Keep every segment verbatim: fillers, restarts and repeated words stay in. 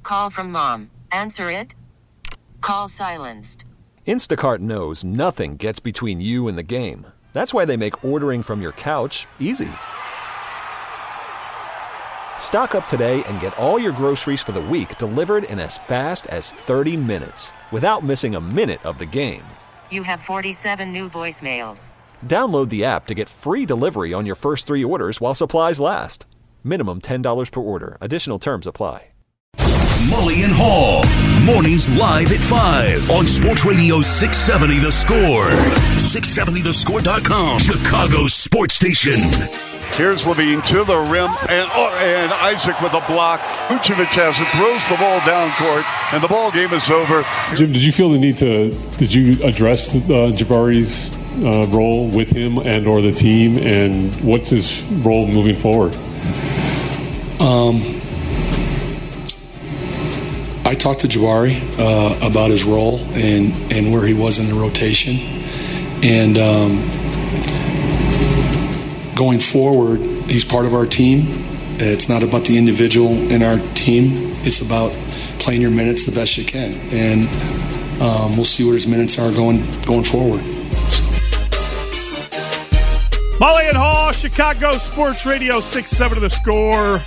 Call from mom. Answer it. Call silenced. Instacart knows nothing gets between you and the game. That's why they make ordering from your couch easy. Stock up today and get all your groceries for the week delivered in as fast as thirty minutes without missing a minute of the game. You have forty-seven new voicemails. Download the app to get free delivery on your first three orders while supplies last. Minimum ten dollars per order. Additional terms apply. Mully and Haugh. Mornings live at five on Sports Radio six seventy The Score. six seventy the score dot com. Chicago's sports station. Here's Levine to the rim, and oh, and Isaac with a block. Vucevic has it, throws the ball down court, and the ball game is over. Jim, did you feel the need to, did you address uh, Jabari's uh, role with him and or the team, and what's his role moving forward? Um, I talked to Jabari uh, about his role and, and where he was in the rotation, and um, going forward, he's part of our team. It's not about the individual in our team. It's about playing your minutes the best you can. And um, we'll see what his minutes are going going forward. Mully and Haugh, Chicago Sports Radio six seventy The Score.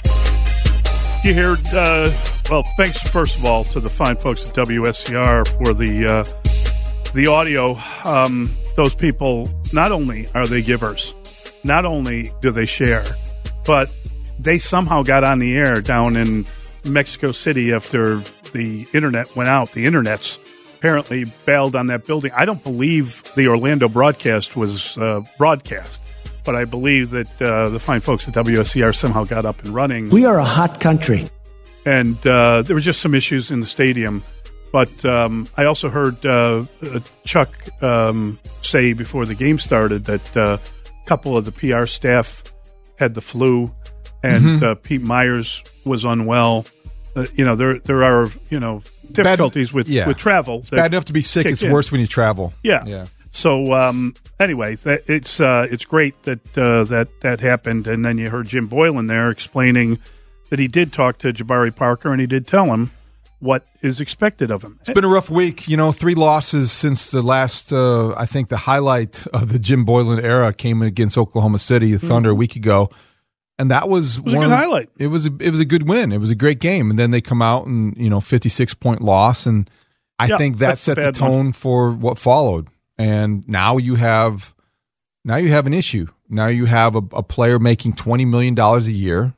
You hear, uh, well, thanks first of all to the fine folks at W S C R for the, uh, the audio. Um, those people, not only are they givers, not only do they share, but they somehow got on the air down in Mexico City after the internet went out. The internet's apparently bailed on that building. I don't believe the Orlando broadcast was uh, broadcast, but I believe that uh, the fine folks at W S C R somehow got up and running. We are a hot country. And uh, there were just some issues in the stadium. But um, I also heard uh, Chuck um, say before the game started that uh, couple of the P R staff had the flu, and mm-hmm. uh, Pete Myers was unwell. Uh, you know, there there are you know difficulties bad, with, yeah. with travel. It's bad enough to be sick. It's in. worse when you travel. Yeah. Yeah. So um, anyway, that, it's uh, it's great that uh, that that happened, and then you heard Jim Boylan there explaining that he did talk to Jabari Parker, and he did tell him what is expected of him. It's been a rough week. You know, three losses since the last, uh, I think the highlight of the Jim Boylan era came against Oklahoma City, the Thunder, mm-hmm. a week ago. And that was, it was one a good highlight. It was, a, it was a good win. It was a great game. And then they come out and, you know, fifty-six point loss. And I yeah, think that set the tone one. for what followed. And now you have, now you have an issue. Now you have a, a player making twenty million dollars a year,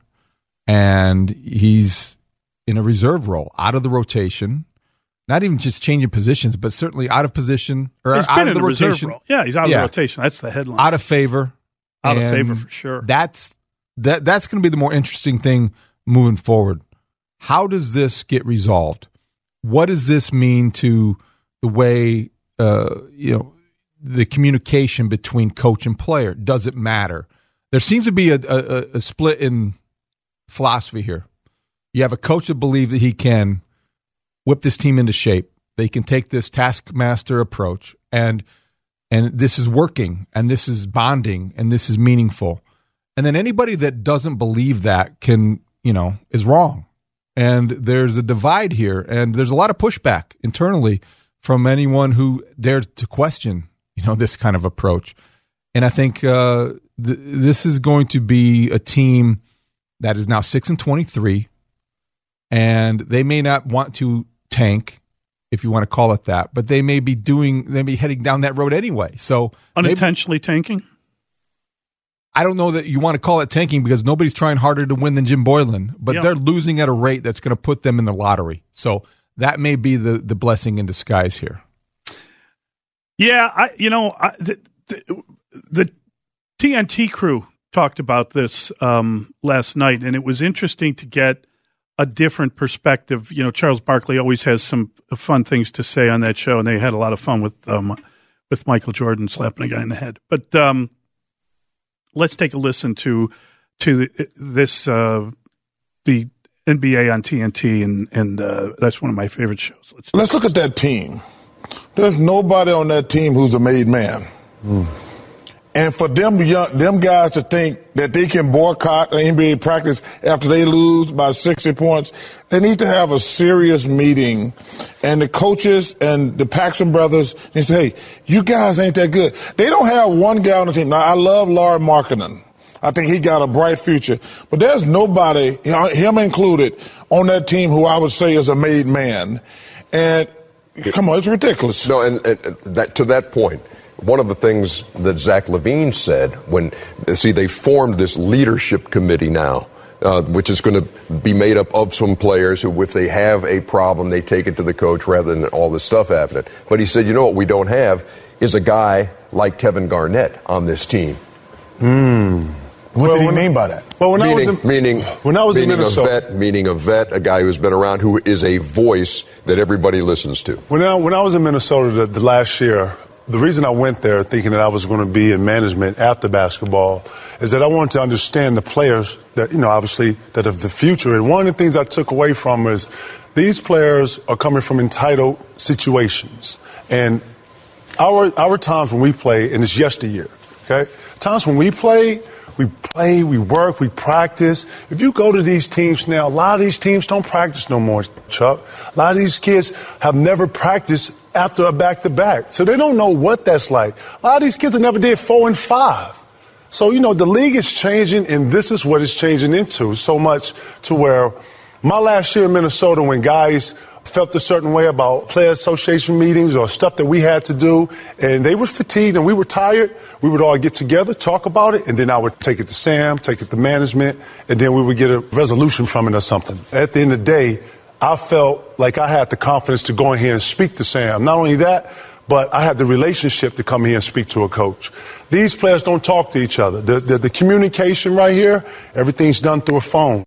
and he's in a reserve role, out of the rotation, not even just changing positions, but certainly out of position or he's out been of in the a rotation. Role. Yeah, he's out of yeah. the rotation. That's the headline. Out of favor. Out and of favor for sure. That's that. That's going to be the more interesting thing moving forward. How does this get resolved? What does this mean to the way uh, you know the communication between coach and player? Does it matter? There seems to be a, a, a split in philosophy here. You have a coach that believes that he can whip this team into shape. They can take this taskmaster approach, and and this is working, and this is bonding, and this is meaningful. And then anybody that doesn't believe that can, you know, is wrong. And there's a divide here, and there's a lot of pushback internally from anyone who dares to question, you know, this kind of approach. And I think uh, th- this is going to be a team that is now six and twenty-three. And they may not want to tank, if you want to call it that, but they may be doing, they may be heading down that road anyway. So unintentionally maybe, tanking? I don't know that you want to call it tanking because nobody's trying harder to win than Jim Boylan, but yeah. they're losing at a rate that's going to put them in the lottery. So that may be the, the blessing in disguise here. Yeah, I, you know, I, the, the, the T N T crew talked about this um, last night, and it was interesting to get a different perspective. You know, Charles Barkley always has some fun things to say on that show, and they had a lot of fun with um, with Michael Jordan slapping a guy in the head. But um, let's take a listen to to the, this uh, the N B A on T N T, and and uh, that's one of my favorite shows. Let's let's look at that team. There's nobody on that team who's a made man. Mm. And for them young, them guys to think that they can boycott an N B A practice after they lose by sixty points, they need to have a serious meeting. And the coaches and the Paxson brothers, they say, hey, you guys ain't that good. They don't have one guy on the team. Now, I love Lauri Markkanen. I think he got a bright future. But there's nobody, him included, on that team who I would say is a made man. And come on, it's ridiculous. No, and, and that to that point, one of the things that Zach LaVine said when, see, they formed this leadership committee now, uh, which is going to be made up of some players who, if they have a problem, they take it to the coach rather than all this stuff happening. But he said, you know what we don't have is a guy like Kevin Garnett on this team. Hmm. What well, did he mean by that? Well, when meaning, I was in, meaning, when I was meaning in Minnesota, a vet, meaning a vet, a guy who's been around, who is a voice that everybody listens to. When I, when I was in Minnesota the, the last year, the reason I went there thinking that I was going to be in management after basketball is that I wanted to understand the players that, you know, obviously that of the future. And one of the things I took away from is these players are coming from entitled situations. And our our times when we play, and it's yesteryear, okay? Times when we play, we play, we work, we practice. If you go to these teams now, a lot of these teams don't practice no more, Chuck. A lot of these kids have never practiced after a back-to-back. So they don't know what that's like. A lot of these kids have never did four and five. So, you know, the league is changing, and this is what it's changing into so much to where my last year in Minnesota, when guys felt a certain way about player association meetings or stuff that we had to do, and they were fatigued and we were tired, we would all get together, talk about it, and then I would take it to Sam, take it to management, and then we would get a resolution from it or something. At the end of the day, I felt like I had the confidence to go in here and speak to Sam. Not only that, but I had the relationship to come here and speak to a coach. These players don't talk to each other. The, the, the communication right here, everything's done through a phone.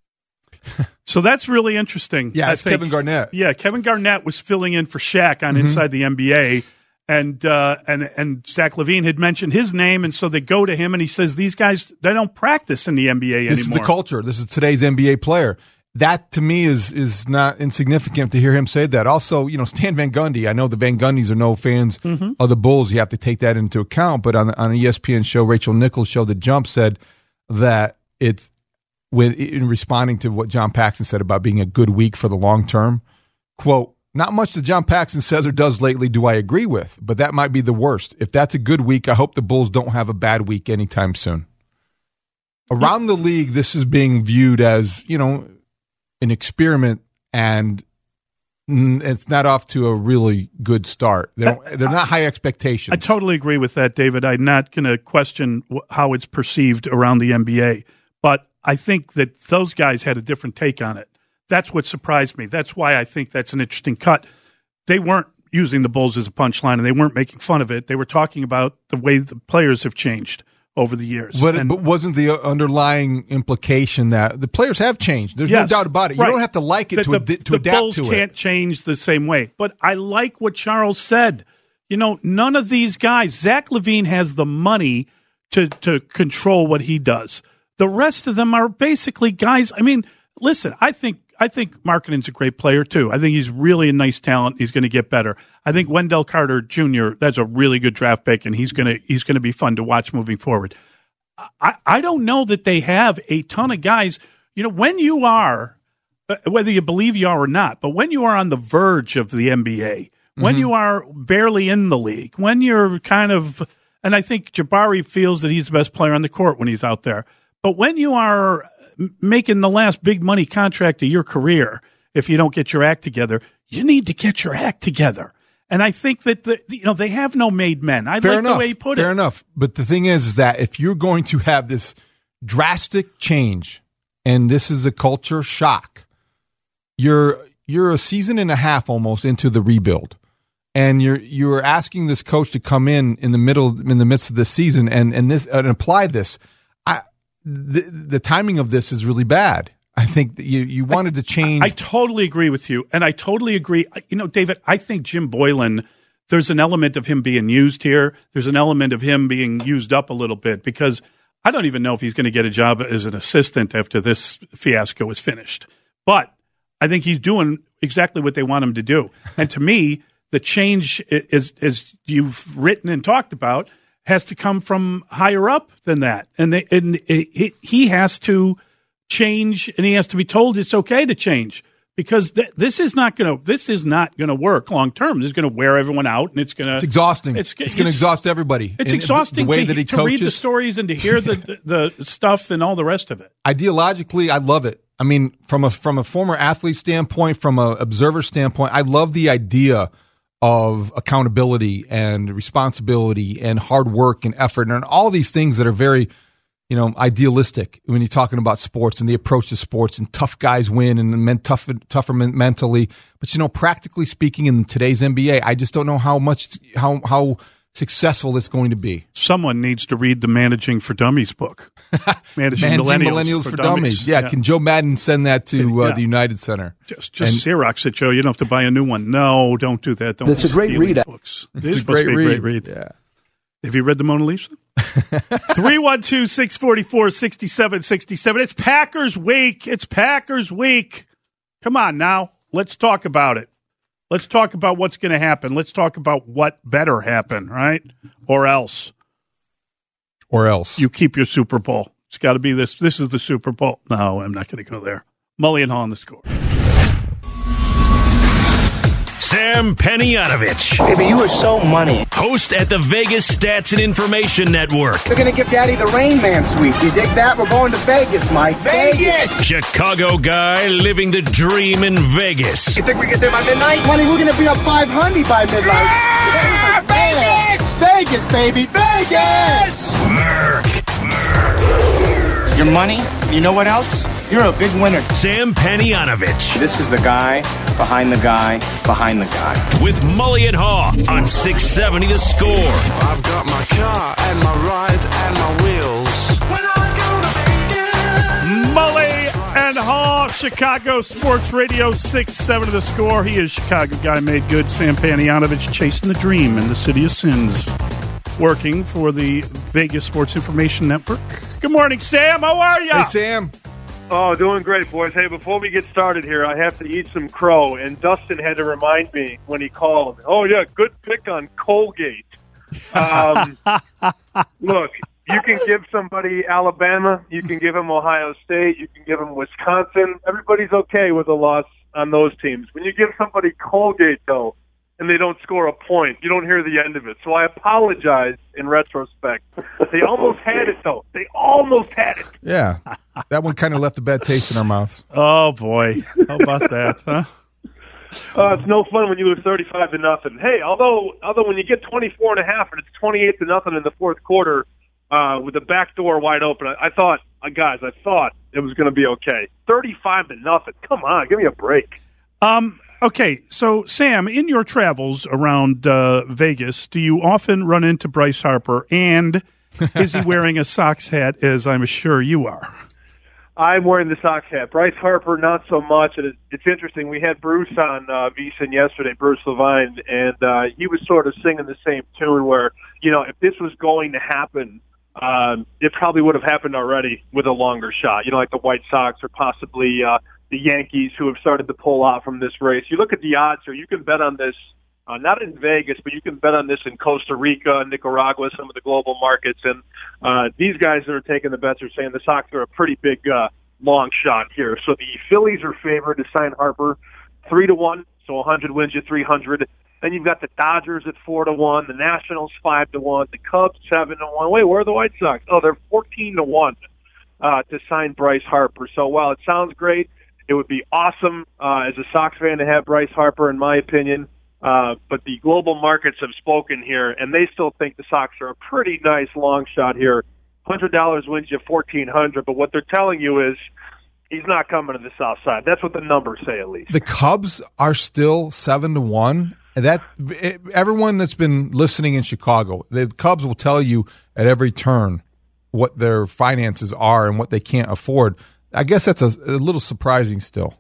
So that's really interesting. Yeah, it's Kevin Garnett. Yeah, Kevin Garnett was filling in for Shaq on mm-hmm. Inside the N B A, and uh, and and Zach LaVine had mentioned his name, and so they go to him, and he says these guys, they don't practice in the N B A anymore. This is the culture. This is today's N B A player. That, to me, is is not insignificant to hear him say that. Also, you know, Stan Van Gundy. I know the Van Gundys are no fans mm-hmm. of the Bulls. You have to take that into account. But on, on an E S P N show, Rachel Nichols' show, The Jump, said that it's, when in responding to what John Paxson said about being a good week for the long term, quote, not much that John Paxson says or does lately do I agree with, but that might be the worst. If that's a good week, I hope the Bulls don't have a bad week anytime soon. Around the league, this is being viewed as, you know, an experiment, and it's not off to a really good start. They don't, they're not high expectations. I totally agree with that, David. I'm not going to question how it's perceived around the N B A, but I think that those guys had a different take on it. That's what surprised me. That's why I think that's an interesting cut. They weren't using the Bulls as a punchline, and they weren't making fun of it. They were talking about the way the players have changed over the years. But, and, but wasn't the underlying implication that the players have changed? There's yes, no doubt about it. You right. don't have to like it the, to, the, ad- to the adapt Bulls to it. The Bulls can't change the same way. But I like what Charles said. You know, none of these guys, Zach LaVine has the money to, to control what he does. The rest of them are basically guys. I mean, listen, I think I think Markkanen's a great player, too. I think he's really a nice talent. He's going to get better. I think Wendell Carter Junior, that's a really good draft pick, and he's going to he's going to be fun to watch moving forward. I, I don't know that they have a ton of guys. You know, when you are, whether you believe you are or not, but when you are on the verge of the N B A, mm-hmm. when you are barely in the league, when you're kind of, and I think Jabari feels that he's the best player on the court when he's out there. But when you are making the last big money contract of your career, if you don't get your act together, you need to get your act together. And I think that the, you know they have no made men. I Fair like enough. the way he put Fair it. Fair enough. But the thing is, is that if you're going to have this drastic change, and this is a culture shock, you're you're a season and a half almost into the rebuild, and you're you're asking this coach to come in in the middle in the midst of this season and and this and apply this. I the the timing of this is really bad. I think that you, you wanted to change. I, I totally agree with you. And I totally agree. You know, David, I think Jim Boylen, there's an element of him being used here. There's an element of him being used up a little bit because I don't even know if he's going to get a job as an assistant after this fiasco is finished. But I think he's doing exactly what they want him to do. And to me, the change is, as you've written and talked about, has to come from higher up than that. And, they, and it, he has to change, and he has to be told it's okay to change. Because th- this is not going to this is not going to work long term. This is going to wear everyone out, and it's going to it's exhausting. It's, it's, it's going to exhaust everybody. It's and exhausting the way to, that he to coaches. read the stories and to hear the, the the stuff and all the rest of it. Ideologically, I love it. I mean, from a from a former athlete standpoint, from an observer standpoint, I love the idea of accountability and responsibility and hard work and effort and all these things that are very, you know, idealistic when you're talking about sports and the approach to sports, and tough guys win and men tough, tougher mentally. But, you know, practically speaking, in today's N B A, I just don't know how much, how, how successful it's going to be. Someone needs to read the Managing for Dummies book. Managing, Managing Millennials, Millennials for, for Dummies. Dummies. Yeah, yeah. Can Joe Madden send that to uh, yeah. the United Center? Just, just and, Xerox it, Joe. You don't have to buy a new one. No, don't do that. Don't it's a great read. Books. It's it is a great read. A great read. Yeah. Have you read the Mona Lisa? three one two, six four four, six seven six seven. It's Packers week. It's Packers week. Come on now. Let's talk about it. Let's talk about what's going to happen. Let's talk about what better happen, right? Or else. Or else. You keep your Super Bowl. It's got to be this. This is the Super Bowl. No, I'm not going to go there. Mully and Hall on the Score. Sam Penianovich. Baby, you are so money. Host at the Vegas Stats and Information Network. They're going to give Daddy the Rain Man suite. You dig that? We're going to Vegas, Mike. Vegas! Chicago guy living the dream in Vegas. You think we get there by midnight? Money, we're going to be up five hundred by midnight. Yeah! Vegas! Vegas, baby. Vegas! Merc. Merc. Your money? You know what else? You're a big winner. Sam Penianovich. This is the guy behind the guy behind the guy. With Mully and Haw on six seventy The Score. I've got my car and my ride and my wheels. When I go to Vegas. Mully and Haw, Chicago Sports Radio six seventy The Score. He is Chicago guy made good. Sam Penianovich chasing the dream in the city of sins. Working for the Vegas Sports Information Network. Good morning, Sam. How are you? Hey, Sam. Oh, doing great, boys. Hey, before we get started here, I have to eat some crow, and Dustin had to remind me when he called. Oh, yeah, good pick on Colgate. Um, look, you can give somebody Alabama, you can give them Ohio State, you can give them Wisconsin. Everybody's okay with a loss on those teams. When you give somebody Colgate, though, and they don't score a point, you don't hear the end of it. So I apologize in retrospect. They almost had it, though. They almost had it. Yeah. That one kind of left a bad taste in our mouths. Oh, boy. How about that, huh? Uh, it's no fun when you lose thirty-five to nothing. Hey, although although when you get twenty-four and a half and it's twenty-eight to nothing in the fourth quarter uh, with the back door wide open, I, I thought, uh, guys, I thought it was going to be okay. thirty-five to nothing. Come on, give me a break. Um. Okay, so, Sam, in your travels around uh, Vegas, do you often run into Bryce Harper, and is he wearing a Sox hat, as I'm sure you are? I'm wearing the Sox hat. Bryce Harper, not so much. And it's interesting. We had Bruce on uh, VSiN yesterday, Bruce Levine, and uh, he was sort of singing the same tune where, you know, if this was going to happen, um, it probably would have happened already with a longer shot, you know, like the White Sox or possibly uh, the Yankees who have started to pull out from this race. You look at the odds here. You can bet on this, uh, not in Vegas, but you can bet on this in Costa Rica, Nicaragua, some of the global markets. And uh, these guys that are taking the bets are saying the Sox are a pretty big uh, long shot here. So the Phillies are favored to sign Harper three to one. So one hundred wins you three hundred. Then you've got the Dodgers at four to one, the Nationals five to one, the Cubs seven to one. Wait, where are the White Sox? Oh, they're fourteen to one uh, to sign Bryce Harper. So while it sounds great, it would be awesome uh, as a Sox fan to have Bryce Harper, in my opinion. Uh, but the global markets have spoken here, and they still think the Sox are a pretty nice long shot here. one hundred dollars wins you fourteen hundred dollars, but what they're telling you is he's not coming to the South Side. That's what the numbers say, at least. The Cubs are still seven to one. That everyone that's been listening in Chicago, the Cubs will tell you at every turn what their finances are and what they can't afford. I guess that's a, a little surprising still.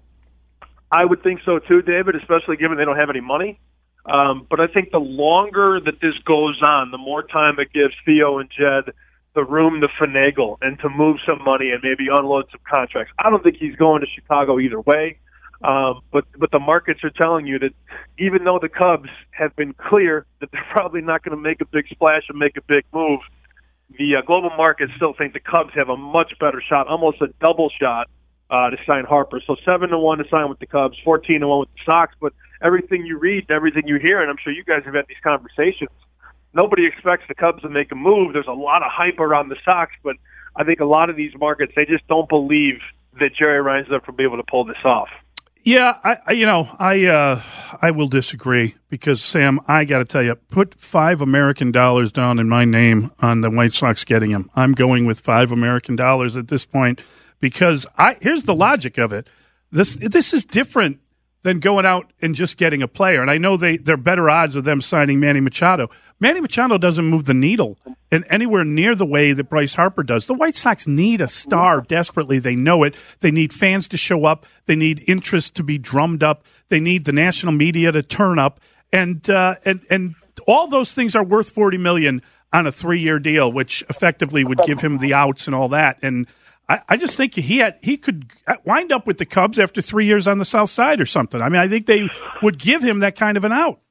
I would think so too, David, especially given they don't have any money. Um, but I think the longer that this goes on, the more time it gives Theo and Jed the room to finagle and to move some money and maybe unload some contracts. I don't think he's going to Chicago either way. Um, but but the markets are telling you that even though the Cubs have been clear that they're probably not going to make a big splash and make a big move, the uh, global markets still think the Cubs have a much better shot, almost a double shot, uh, to sign Harper. So seven to one to sign with the Cubs, fourteen to one with the Sox. But everything you read, everything you hear, and I'm sure you guys have had these conversations, nobody expects the Cubs to make a move. There's a lot of hype around the Sox, but I think a lot of these markets, they just don't believe that Jerry Reinsdorf will be able to pull this off. Yeah, I, I you know, I uh, I will disagree because, Sam, I got to tell you, put five American dollars down in my name on the White Sox getting him. I'm going with five American dollars at this point because I here's the logic of it. This this is different than going out and just getting a player. And I know they, they're better odds of them signing Manny Machado. Manny Machado doesn't move the needle in anywhere near the way that Bryce Harper does. The White Sox need a star desperately. They know it. They need fans to show up. They need interest to be drummed up. They need the national media to turn up. And uh, and and all those things are worth forty million dollars on a three-year deal, which effectively would give him the outs and all that. And I, I just think he had he could wind up with the Cubs after three years on the South Side or something. I mean, I think they would give him that kind of an out.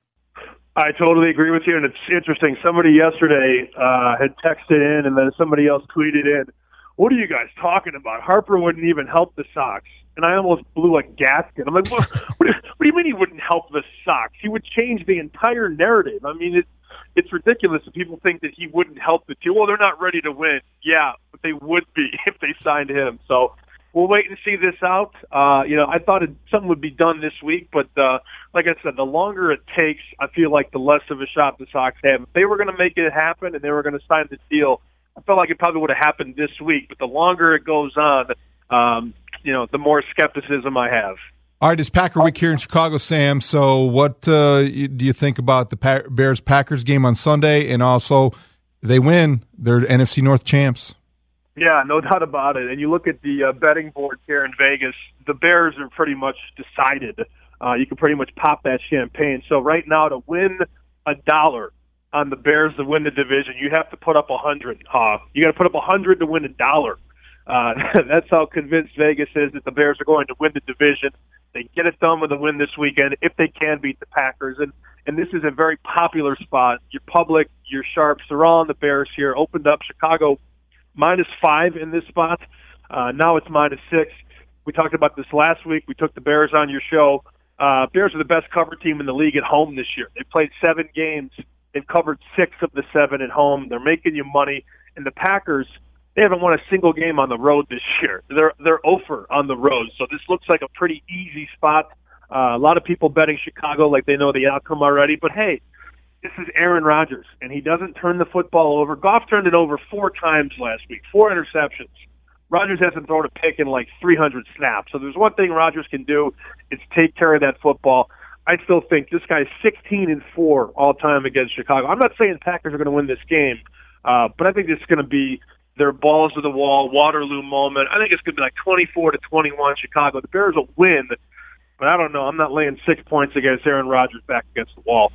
I totally agree with you, and it's interesting. Somebody yesterday uh, had texted in, and then somebody else tweeted in, what are you guys talking about? Harper wouldn't even help the Sox. And I almost blew a gasket. I'm like, what, what, do, what do you mean he wouldn't help the Sox? He would change the entire narrative. I mean, it's it's ridiculous if people think that he wouldn't help the team. Well, they're not ready to win. Yeah, but they would be if they signed him. So we'll wait and see this out. Uh, you know, I thought it, something would be done this week, but uh, like I said, the longer it takes, I feel like the less of a shot the Sox have. If they were going to make it happen and they were going to sign the deal, I felt like it probably would have happened this week. But the longer it goes on, um, you know, the more skepticism I have. All right, it's Packer Week here in Chicago, Sam. So what uh, do you think about the pa- Bears-Packers game on Sunday? And also, they win, they're N F C North champs. Yeah, no doubt about it. And you look at the uh, betting board here in Vegas, the Bears are pretty much decided. Uh, you can pretty much pop that champagne. So right now, to win a dollar on the Bears to win the division, you have to put up a hundred. Uh, you got to put up a hundred to win a dollar. Uh, that's how convinced Vegas is that the Bears are going to win the division. They get it done with a win this weekend if they can beat the Packers. And, and this is a very popular spot. Your public, your sharps, they're all on the Bears here. Opened up Chicago minus five in this spot. Uh, now it's minus six. We talked about this last week. We took the Bears on your show. Uh, Bears are the best cover team in the league at home this year. They played seven games. They've covered six of the seven at home. They're making you money. And the Packers, they haven't won a single game on the road this year. They're they're oh for on the road. So this looks like a pretty easy spot. Uh, a lot of people betting Chicago like they know the outcome already. But, hey, this is Aaron Rodgers, and he doesn't turn the football over. Goff turned it over four times last week, four interceptions. Rodgers hasn't thrown a pick in like three hundred snaps. So there's one thing Rodgers can do, it's take care of that football. I still think this guy's sixteen and four all time against Chicago. I'm not saying the Packers are going to win this game, uh, but I think it's going to be their balls to the wall, Waterloo moment. I think it's going to be like twenty-four to twenty-one Chicago. The Bears will win, but I don't know. I'm not laying six points against Aaron Rodgers back against the wall.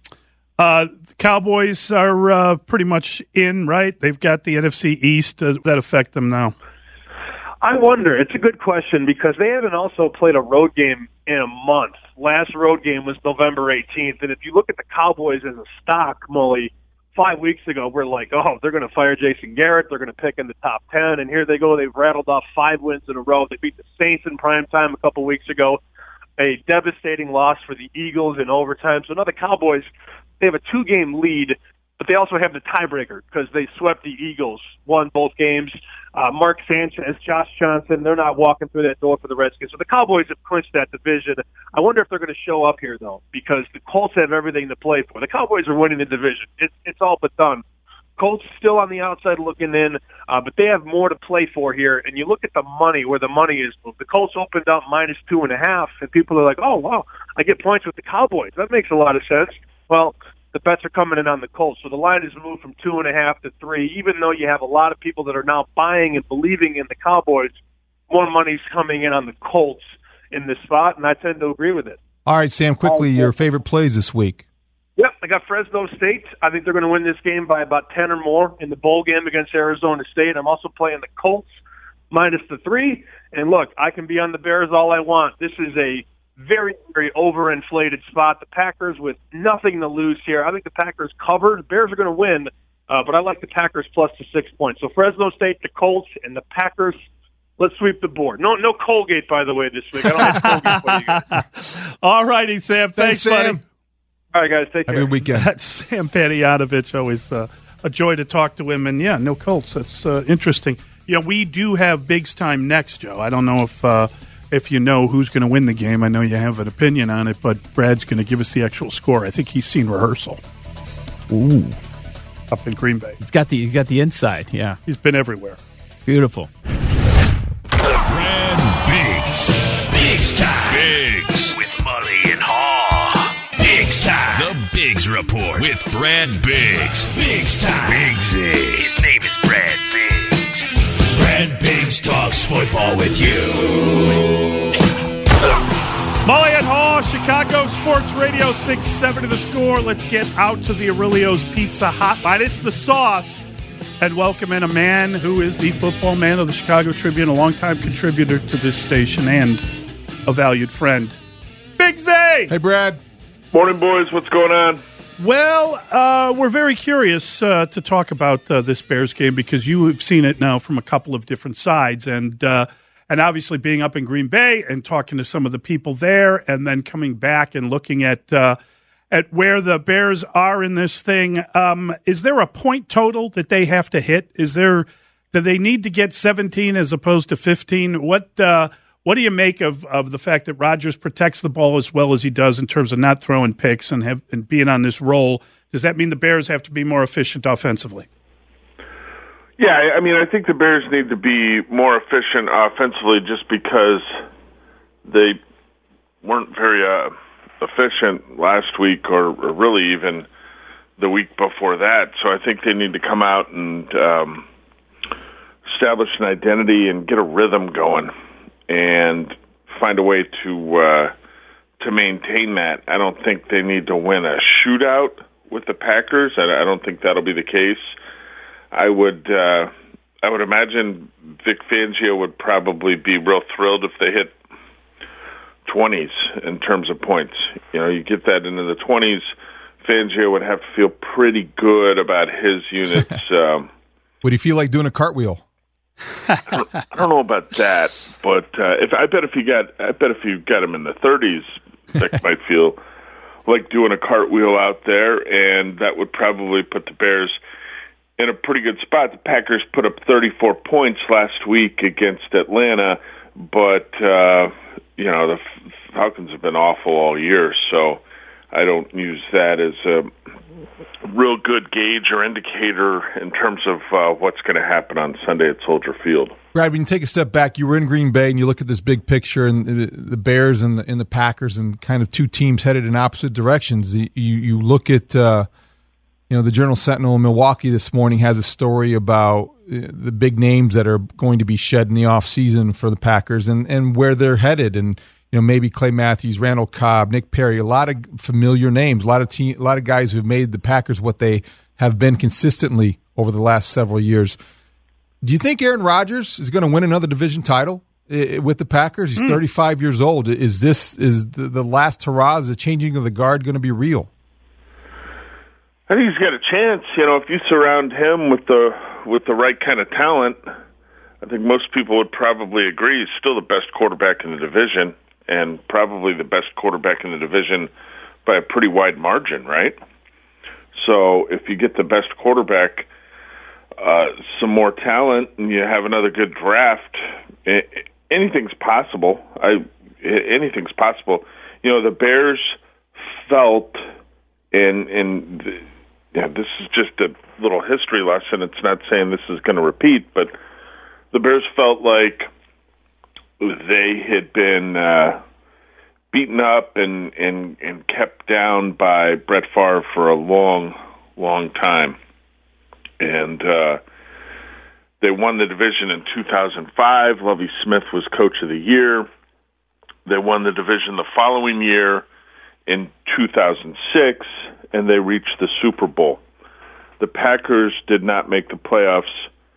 Uh, the Cowboys are uh, pretty much in, right? They've got the N F C East. Does that affect them now? I wonder. It's a good question because they haven't also played a road game in a month. Last road game was November eighteenth, and if you look at the Cowboys as a stock, Mully, five weeks ago, we're like, oh, they're going to fire Jason Garrett. They're going to pick in the top ten, and here they go. They've rattled off five wins in a row. They beat the Saints in prime time a couple weeks ago. A devastating loss for the Eagles in overtime. So now the Cowboys, they have a two-game lead, but they also have the tiebreaker because they swept the Eagles, won both games. Uh, Mark Sanchez, Josh Johnson, they're not walking through that door for the Redskins. So the Cowboys have clinched that division. I wonder if they're going to show up here, though, because the Colts have everything to play for. The Cowboys are winning the division. It's, it's all but done. Colts still on the outside looking in, uh, but they have more to play for here. And you look at the money, where the money is. The Colts opened up minus two and a half, and people are like, oh, wow, I get points with the Cowboys. That makes a lot of sense. Well, the bets are coming in on the Colts. So the line has moved from two and a half to three. Even though you have a lot of people that are now buying and believing in the Cowboys, more money's coming in on the Colts in this spot, and I tend to agree with it. All right, Sam, quickly, your favorite plays this week. Yep, I got Fresno State. I think they're going to win this game by about ten or more in the bowl game against Arizona State. I'm also playing the Colts minus the three. And look, I can be on the Bears all I want. This is a very, very overinflated spot. The Packers with nothing to lose here. I think the Packers covered. The Bears are going to win, uh, but I like the Packers plus the six points. So Fresno State, the Colts, and the Packers. Let's sweep the board. No, no Colgate, by the way, this week. I don't have Colgate for you guys. All righty, Sam. Thanks, Thanks Sam. buddy. All right, guys. Take Have care. a good weekend. That's Sam Panayotovich. Always uh, a joy to talk to him. And, yeah, no Colts. That's uh, interesting. You know, we do have Biggs time next, Joe. I don't know if uh, if you know who's going to win the game. I know you have an opinion on it, but Brad's going to give us the actual score. I think he's seen rehearsal. Ooh. Up in Green Bay. He's got the he's got the inside, yeah. He's been everywhere. Beautiful. Brad Biggs. Biggs time. Biggs. With Mully and Haw. Biggs time. The Biggs Report with Brad Biggs. Biggs time. Biggsy. His name is Brad Biggs. Brad Biggs talks football with you. Mully and Haw, Chicago Sports Radio six seventy The Score. Let's get out to the Aurelio's Pizza Hotline. It's the sauce. And welcome in a man who is the football man of the Chicago Tribune, a longtime contributor to this station and a valued friend, Big Zay. Hey, Brad. Morning, boys. What's going on? Well, uh, we're very curious uh, to talk about uh, this Bears game because you have seen it now from a couple of different sides. And uh, and obviously being up in Green Bay and talking to some of the people there and then coming back and looking at uh, at where the Bears are in this thing. Um, is there a point total that they have to hit? Is there do they need to get seventeen as opposed to fifteen? What uh, what do you make of, of the fact that Rodgers protects the ball as well as he does in terms of not throwing picks and have and being on this roll? Does that mean the Bears have to be more efficient offensively? Yeah, I mean, I think the Bears need to be more efficient offensively just because they weren't very uh, efficient last week or, or really even the week before that. So I think they need to come out and um, establish an identity and get a rhythm going and find a way to uh, to maintain that. I don't think they need to win a shootout with the Packers. I, I don't think that'll be the case. I would uh, I would imagine Vic Fangio would probably be real thrilled if they hit twenties in terms of points. You know, you get that into the twenties, Fangio would have to feel pretty good about his units. Um, would he feel like doing a cartwheel? I, don't, I don't know about that, but uh, if I bet if you got I bet if you got him in the thirties, Vic might feel like doing a cartwheel out there, and that would probably put the Bears in a pretty good spot. The Packers put up thirty-four points last week against Atlanta, but uh, you know the Falcons have been awful all year, so I don't use that as a real good gauge or indicator in terms of uh, what's going to happen on Sunday at Soldier Field. Brad, when you take a step back, you were in Green Bay and you look at this big picture and the, the Bears and the, and the Packers and kind of two teams headed in opposite directions. You you look at uh, you know the Journal Sentinel in Milwaukee this morning has a story about the big names that are going to be shed in the offseason for the Packers and, and where they're headed, and you know maybe Clay Matthews, Randall Cobb, Nick Perry, a lot of familiar names, a lot of team, a lot of guys who've made the Packers what they have been consistently over the last several years. Do you think Aaron Rodgers is going to win another division title with the Packers? He's mm. thirty-five years old. Is this is the, the last hurrah? Is the changing of the guard going to be real? I think he's got a chance. You know, if you surround him with the with the right kind of talent, I think most people would probably agree he's still the best quarterback in the division, and probably the best quarterback in the division by a pretty wide margin, right? So if you get the best quarterback, uh, some more talent, and you have another good draft, anything's possible. I anything's possible. You know, the Bears felt, and and yeah, this is just a little history lesson. It's not saying this is going to repeat, but the Bears felt like they had been uh, beaten up and, and, and kept down by Brett Favre for a long, long time. And uh, they won the division in two thousand five. Lovie Smith was coach of the year. They won the division the following year in two thousand six, and they reached the Super Bowl. The Packers did not make the playoffs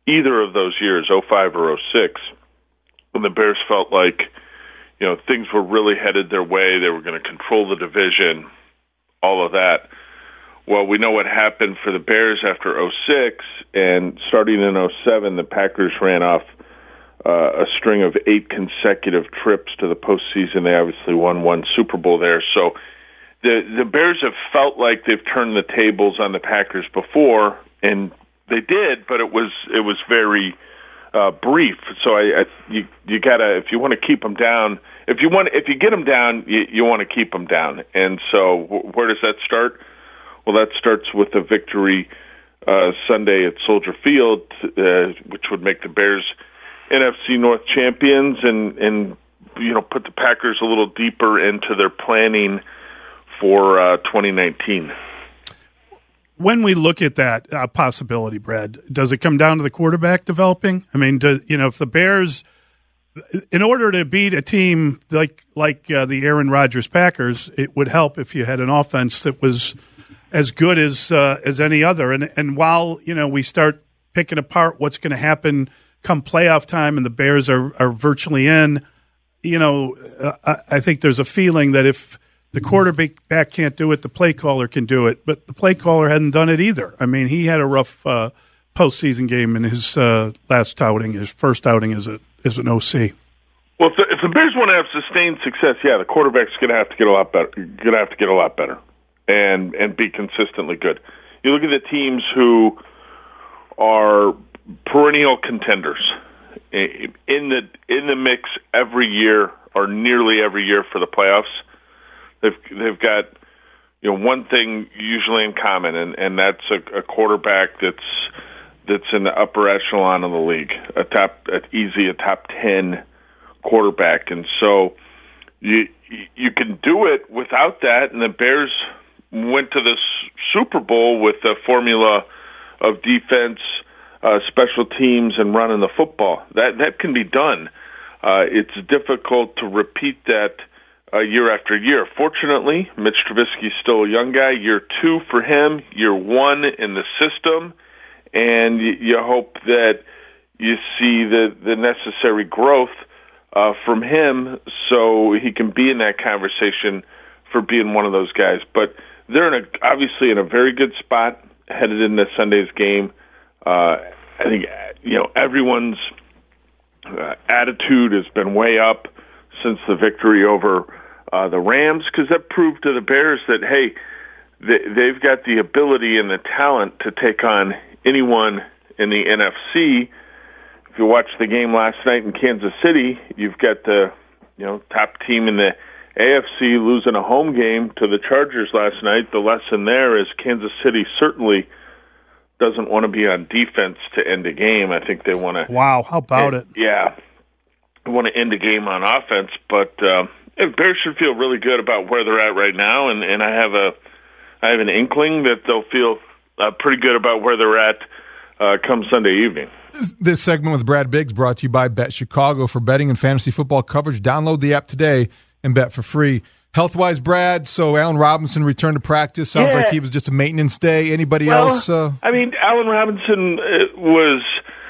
either of those years, oh five or oh six, when the Bears felt like, you know, things were really headed their way. They were going to control the division, all of that. Well, we know what happened for the Bears after oh six, and starting in oh seven, the Packers ran off uh, a string of eight consecutive trips to the postseason. They obviously won one Super Bowl there. So the the Bears have felt like they've turned the tables on the Packers before, and they did, but it was it was very uh, brief. So I, I you you gotta, if you want to keep them down, if you want if you get them down, you, you want to keep them down. And so w- where does that start? Well, that starts with a victory uh, Sunday at Soldier Field, uh, which would make the Bears N F C North champions, and and you know put the Packers a little deeper into their planning for uh, twenty nineteen. When we look at that uh, possibility, Brad, does it come down to the quarterback developing? I mean, do, you know, if the Bears, in order to beat a team like like uh, the Aaron Rodgers Packers, it would help if you had an offense that was as good as uh, as any other. And and while you know we start picking apart what's going to happen come playoff time, and the Bears are are virtually in, you know, uh, I, I think there's a feeling that if the quarterback can't do it, the play caller can do it. But the play caller hadn't done it either. I mean, he had a rough uh, postseason game in his uh, last outing, his first outing as a as an O C. Well, if the, if the Bears want to have sustained success, yeah, the quarterback's going to have to get a lot better. Going to have to get a lot better, and and be consistently good. You look at the teams who are perennial contenders in the in the mix every year, or nearly every year for the playoffs. They've they've got you know one thing usually in common, and, and that's a, a quarterback that's that's in the upper echelon of the league, a top, a, easy a top ten quarterback, and so you you can do it without that. And the Bears went to this Super Bowl with a formula of defense, uh, special teams, and running the football. That that can be done. Uh, it's difficult to repeat that Uh, year after year. Fortunately, Mitch Trubisky's still a young guy. Year two for him, year one in the system, and you, you hope that you see the, the necessary growth uh, from him so he can be in that conversation for being one of those guys. But they're in a, obviously in a very good spot headed into Sunday's game. Uh, I think you know everyone's uh, attitude has been way up since the victory over uh, the Rams, because that proved to the Bears that, hey, they, they've got the ability and the talent to take on anyone in the N F C. If you watched the game last night in Kansas City, you've got the you know top team in the A F C losing a home game to the Chargers last night. The lesson there is Kansas City certainly doesn't want to be on defense to end a game. I think they want to. Wow, how about and, it? Yeah. Want to end the game on offense, but uh, Bears should feel really good about where they're at right now, and, and I have a I have an inkling that they'll feel uh, pretty good about where they're at uh, come Sunday evening. This segment with Brad Biggs brought to you by Bet Chicago. For betting and fantasy football coverage, download the app today and bet for free. Health-wise, Brad, so Allen Robinson returned to practice. Sounds yeah. like he was just a maintenance day. Anybody well, else? Uh... I mean, Allen Robinson was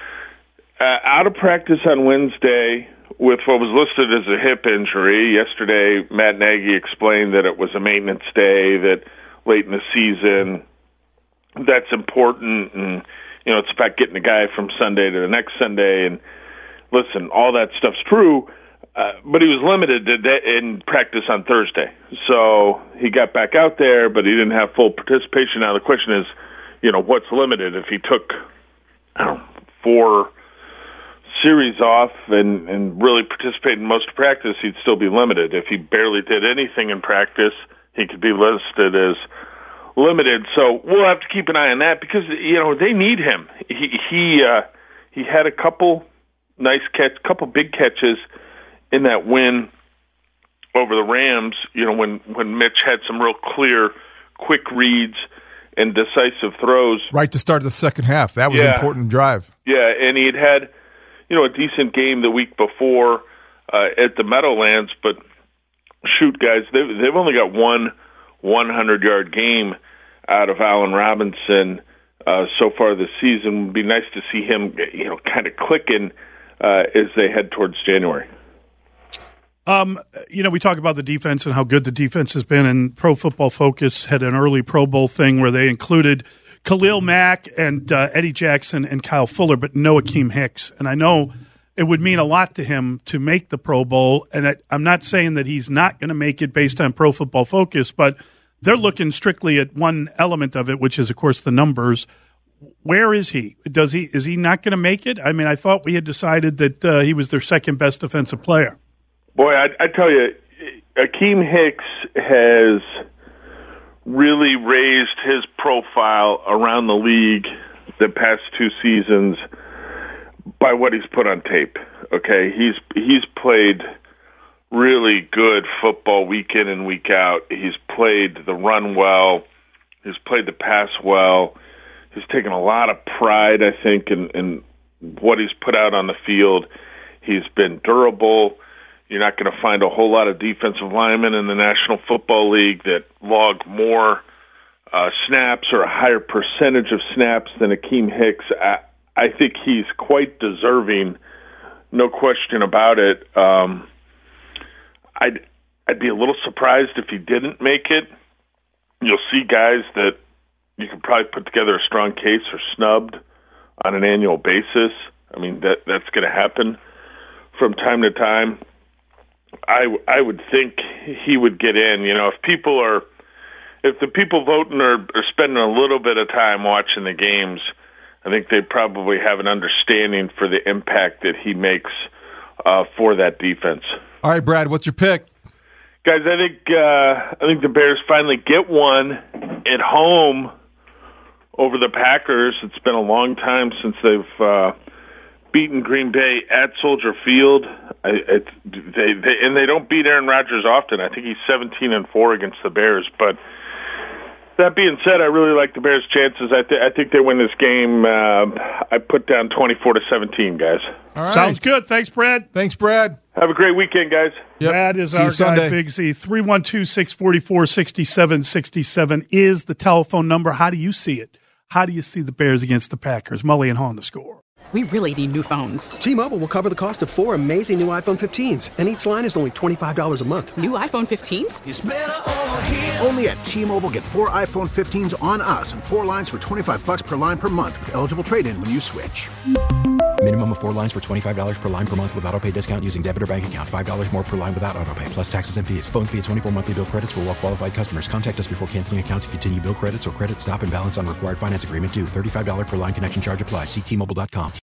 uh, out of practice on Wednesday with what was listed as a hip injury. Yesterday, Matt Nagy explained that it was a maintenance day, that late in the season, that's important, and you know it's about getting the guy from Sunday to the next Sunday. And listen, all that stuff's true, uh, but he was limited to de- in practice on Thursday. So he got back out there, but he didn't have full participation. Now the question is, you know, what's limited? If he took, I don't know, four series off and, and really participate in most of practice, he'd still be limited. If he barely did anything in practice, he could be listed as limited. So we'll have to keep an eye on that because, you know, they need him. He he uh, he had a couple nice catch, couple big catches in that win over the Rams, you know, when, when Mitch had some real clear, quick reads and decisive throws. Right to start the second half. That was yeah. an important drive. Yeah, and he'd had you know, a decent game the week before uh, at the Meadowlands, but shoot, guys, they've, they've only got one hundred-yard game out of Allen Robinson uh, so far this season. It would be nice to see him, you know, kind of clicking uh, as they head towards January. Um, you know, we talk about the defense and how good the defense has been, and Pro Football Focus had an early Pro Bowl thing where they included Khalil Mack and uh, Eddie Jackson and Kyle Fuller, but no Akeem Hicks. And I know it would mean a lot to him to make the Pro Bowl, and I, I'm not saying that he's not going to make it based on Pro Football Focus, but they're looking strictly at one element of it, which is, of course, the numbers. Where is he? Does he is he not going to make it? I mean, I thought we had decided that uh, he was their second best defensive player. Boy, I, I tell you, Akeem Hicks has really raised his profile around the league the past two seasons by what he's put on tape. Okay, he's he's played really good football week in and week out. He's played the run well. He's played the pass well. He's taken a lot of pride, I think, in, in what he's put out on the field. He's been durable. You're not going to find a whole lot of defensive linemen in the National Football League that log more uh, snaps or a higher percentage of snaps than Akeem Hicks. I, I think he's quite deserving, no question about it. Um, I'd, I'd be a little surprised if he didn't make it. You'll see guys that you could probably put together a strong case are snubbed on an annual basis. I mean, that that's going to happen from time to time. I, I would think he would get in. You know, if people are, if the people voting are, are spending a little bit of time watching the games, I think they probably have an understanding for the impact that he makes uh, for that defense. All right, Brad, what's your pick? Guys, I think uh, I think the Bears finally get one at home over the Packers. It's been a long time since they've uh, beaten Green Bay at Soldier Field. I, it's, they, they and they don't beat Aaron Rodgers often. I think he's seventeen and four against the Bears. But that being said, I really like the Bears' chances. I, th- I think they win this game. Uh, I put down twenty-four to seventeen, guys. All right. Sounds good. Thanks, Brad. Thanks, Brad. Have a great weekend, guys. Yep. Brad is See our you guy, Sunday. Big Z. three one two, six four four, six seven six seven is the telephone number. How do you see it? How do you see the Bears against the Packers? Mully and Haw on the score. We really need new phones. T-Mobile will cover the cost of four amazing new iPhone fifteens, and each line is only twenty-five dollars a month. New iPhone fifteens? It's better over here. Only at T-Mobile, get four iPhone fifteens on us and four lines for twenty-five bucks per line per month with eligible trade-in when you switch. Minimum of four lines for twenty-five dollars per line per month with autopay discount using debit or bank account. five dollars more per line without autopay, plus taxes and fees. Phone fee at twenty-four monthly bill credits for well-qualified customers. Contact us before canceling account to continue bill credits or credit stop and balance on required finance agreement due. thirty-five dollars per line connection charge applies. See T Mobile dot com.